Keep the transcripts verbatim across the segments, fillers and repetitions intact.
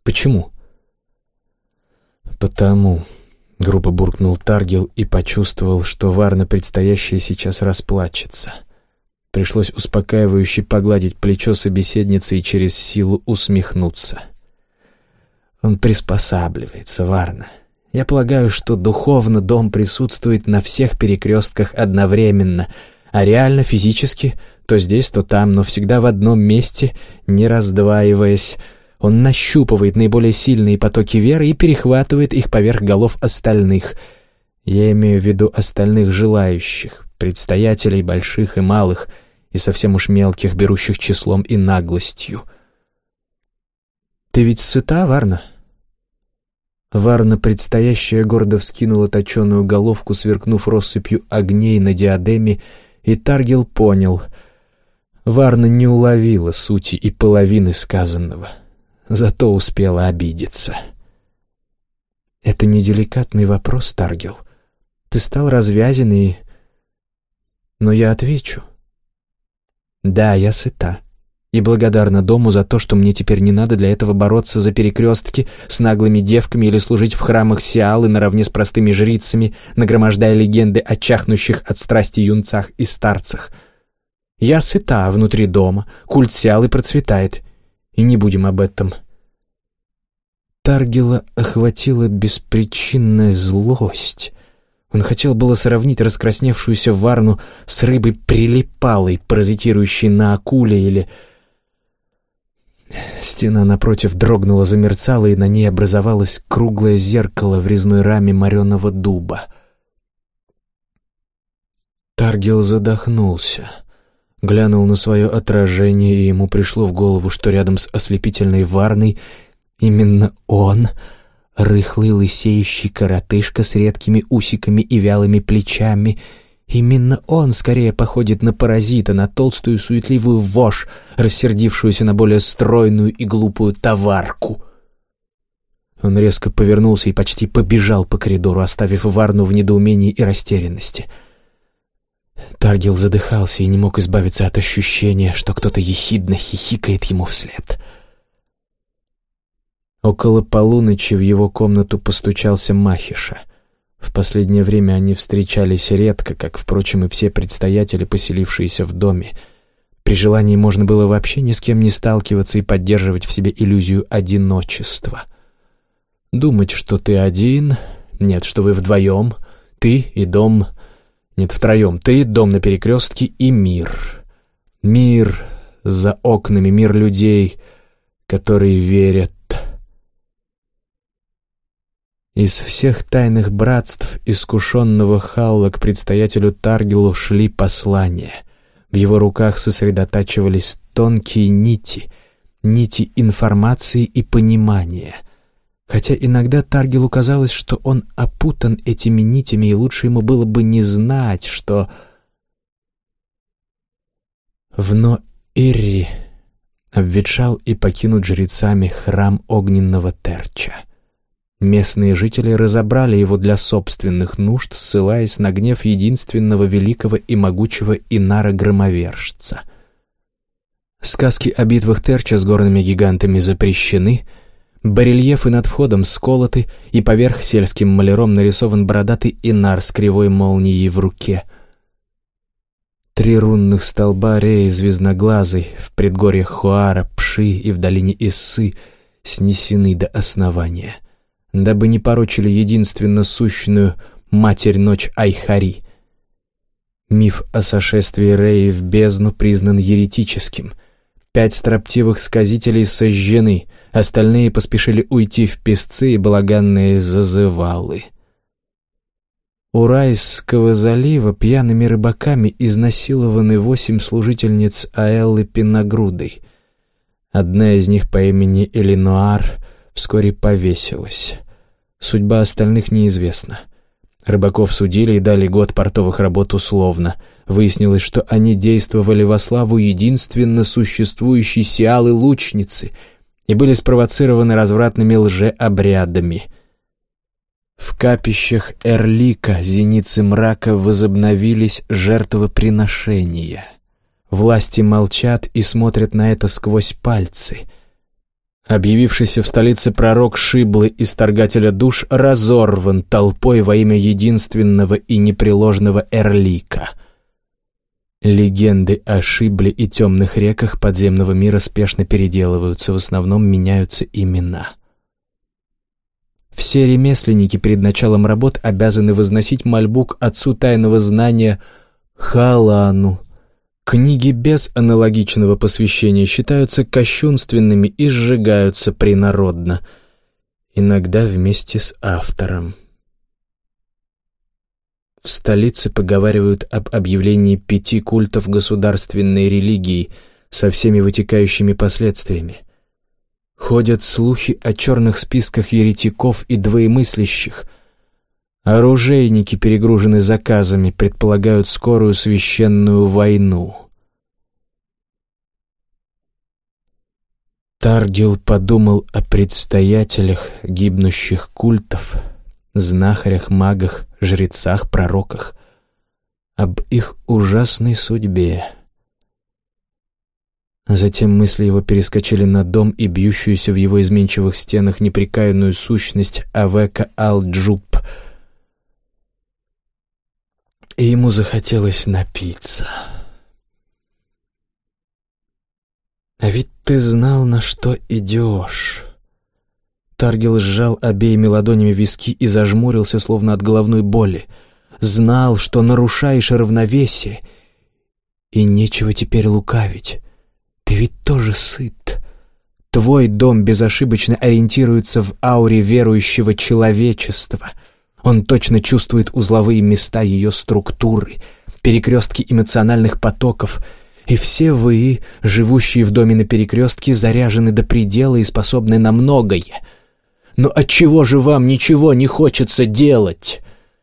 Почему?» «Потому», — грубо буркнул Таргил и почувствовал, что Варна предстоящее сейчас расплачется. Пришлось успокаивающе погладить плечо собеседницы и через силу усмехнуться. «Он приспосабливается, Варна. Я полагаю, что духовно дом присутствует на всех перекрестках одновременно, а реально, физически, то здесь, то там, но всегда в одном месте, не раздваиваясь. Он нащупывает наиболее сильные потоки веры и перехватывает их поверх голов остальных. Я имею в виду остальных желающих, предстоятелей больших и малых, и совсем уж мелких, берущих числом и наглостью. Ты ведь сыта, Варна?» Варна, предстоящая, гордо вскинула точеную головку, сверкнув россыпью огней на диадеме, и Таргил понял. Варна не уловила сути и половины сказанного. Зато успела обидеться. «Это не деликатный вопрос, Таргил. Ты стал развязен и... Но я отвечу. Да, я сыта. И благодарна дому за то, что мне теперь не надо для этого бороться за перекрестки с наглыми девками или служить в храмах Сиалы наравне с простыми жрицами, нагромождая легенды о чахнущих от страсти юнцах и старцах. Я сыта внутри дома, культ Сиалы процветает. И не будем об этом». Таргила охватила беспричинная злость. Он хотел было сравнить раскрасневшуюся Варну с рыбой прилипалой, паразитирующей на акуле, или... Стена напротив дрогнула, замерцала, и на ней образовалось круглое зеркало в резной раме мореного дуба. Таргил задохнулся. Глянул на свое отражение, и ему пришло в голову, что рядом с ослепительной Варной именно он, рыхлый лысеющий коротышка с редкими усиками и вялыми плечами, именно он скорее походит на паразита, на толстую суетливую вошь, рассердившуюся на более стройную и глупую товарку. Он резко повернулся и почти побежал по коридору, оставив Варну в недоумении и растерянности. Таргил задыхался и не мог избавиться от ощущения, что кто-то ехидно хихикает ему вслед. Около полуночи в его комнату постучался Махиша. В последнее время они встречались редко, как, впрочем, и все предстоятели, поселившиеся в доме. При желании можно было вообще ни с кем не сталкиваться и поддерживать в себе иллюзию одиночества. Думать, что ты один, нет, что вы вдвоем, ты и дом, нет, втроем, ты, дом на перекрестке и мир. Мир за окнами, мир людей, которые верят. Из всех тайных братств искушенного Халла к предстоятелю Таргилу шли послания. В его руках сосредотачивались тонкие нити, нити информации и понимания. Хотя иногда Таргилу казалось, что он опутан этими нитями, и лучше ему было бы не знать, что... В Но-Ирри обветшал и покинут жрецами храм огненного Терча. Местные жители разобрали его для собственных нужд, ссылаясь на гнев единственного великого и могучего Инара-громовержца. Сказки о битвах Терча с горными гигантами запрещены, барельефы над входом сколоты, и поверх сельским маляром нарисован бородатый Инар с кривой молнией в руке. Три рунных столба Реи Звездноглазой в предгорьях Хуара, Пши и в долине Иссы снесены до основания, дабы не порочили единственно сущную Матерь-Ночь Айхари. Миф о сошествии Реи в бездну признан еретическим. Пять строптивых сказителей сожжены, остальные поспешили уйти в песцы и балаганные зазывалы. У Райского залива пьяными рыбаками изнасилованы восемь служительниц Аэллы Пенногрудой. Одна из них по имени Элинуар вскоре повесилась. Судьба остальных неизвестна. Рыбаков судили и дали год портовых работ условно. Выяснилось, что они действовали во славу единственно существующей Сиалы-лучницы и были спровоцированы развратными лжеобрядами. В капищах Эрлика, зеницы мрака, возобновились жертвоприношения. Власти молчат и смотрят на это сквозь пальцы. Объявившийся в столице пророк Шиблы, исторгателя душ, разорван толпой во имя единственного и непреложного Эрлика. Легенды о Шибле и темных реках подземного мира спешно переделываются, в основном меняются имена. Все ремесленники перед началом работ обязаны возносить мольбу к отцу тайного знания Халану. Книги без аналогичного посвящения считаются кощунственными и сжигаются принародно, иногда вместе с автором. В столице поговаривают об объявлении пяти культов государственной религии со всеми вытекающими последствиями. Ходят слухи о черных списках еретиков и двоемыслящих. Оружейники перегружены заказами, предполагают скорую священную войну. Таргил подумал о предстоятелях гибнущих культов, знахарях, магах, жрецах, пророках, об их ужасной судьбе. Затем мысли его перескочили на дом и бьющуюся в его изменчивых стенах непрекаянную сущность Авека Аль-Джуб. И ему захотелось напиться. «А ведь ты знал, на что идешь». Таргил сжал обеими ладонями виски и зажмурился, словно от головной боли. «Знал, что нарушаешь равновесие, и нечего теперь лукавить. Ты ведь тоже сыт. Твой дом безошибочно ориентируется в ауре верующего человечества. Он точно чувствует узловые места ее структуры, перекрестки эмоциональных потоков, и все вы, живущие в доме на перекрестке, заряжены до предела и способны на многое. Но отчего же вам ничего не хочется делать?»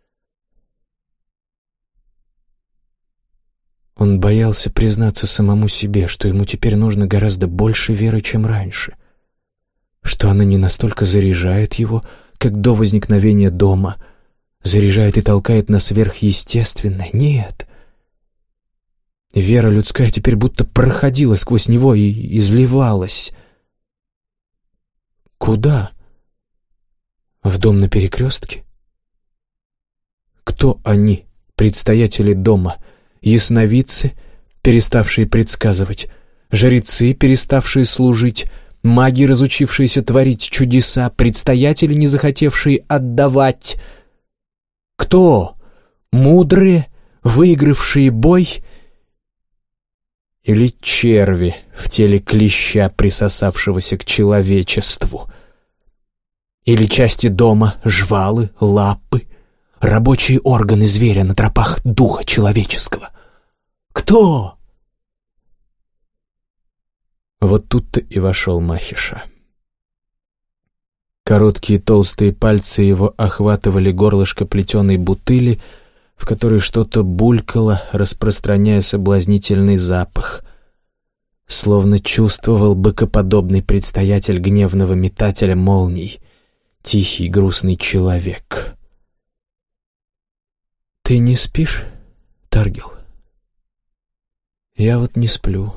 Он боялся признаться самому себе, что ему теперь нужно гораздо больше веры, чем раньше, что она не настолько заряжает его, как до возникновения дома, заряжает и толкает на сверхъестественное. Нет. Вера людская теперь будто проходила сквозь него и изливалась. Куда? В дом на перекрестке? Кто они, предстоятели дома? Ясновидцы, переставшие предсказывать, жрецы, переставшие служить, маги, разучившиеся творить чудеса, предстоятели, не захотевшие отдавать. Кто? Мудрые, выигравшие бой? Или черви в теле клеща, присосавшегося к человечеству? Или части дома, жвалы, лапы, рабочие органы зверя на тропах духа человеческого? Кто? Вот тут-то и вошел Махиша. Короткие толстые пальцы его охватывали горлышко плетеной бутыли, в которой что-то булькало, распространяя соблазнительный запах. Словно чувствовал быкоподобный предстоятель гневного метателя молний, тихий грустный человек. «Ты не спишь, Таргил?» «Я вот не сплю.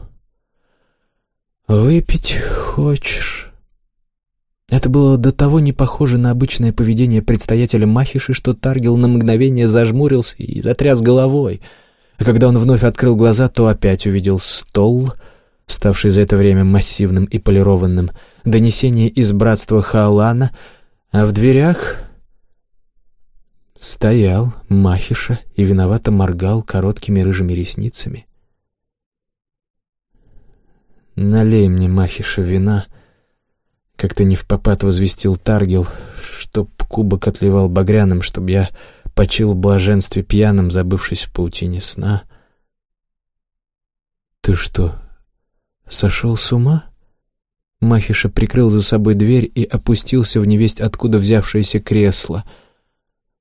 Выпить хочешь?» Это было до того не похоже на обычное поведение предстоятеля Махиши, что Таргил на мгновение зажмурился и затряс головой. А когда он вновь открыл глаза, то опять увидел стол, ставший за это время массивным и полированным, донесение из братства Хаалана, а в дверях стоял Махиша и виновато моргал короткими рыжими ресницами. «Налей мне, Махиша, вина», — как-то невпопад возвестил Таргил, чтоб кубок отливал багряным, чтоб я почил в блаженстве пьяным, забывшись в паутине сна. «Ты что, сошел с ума?» Махиша прикрыл за собой дверь и опустился в невесть откуда взявшееся кресло —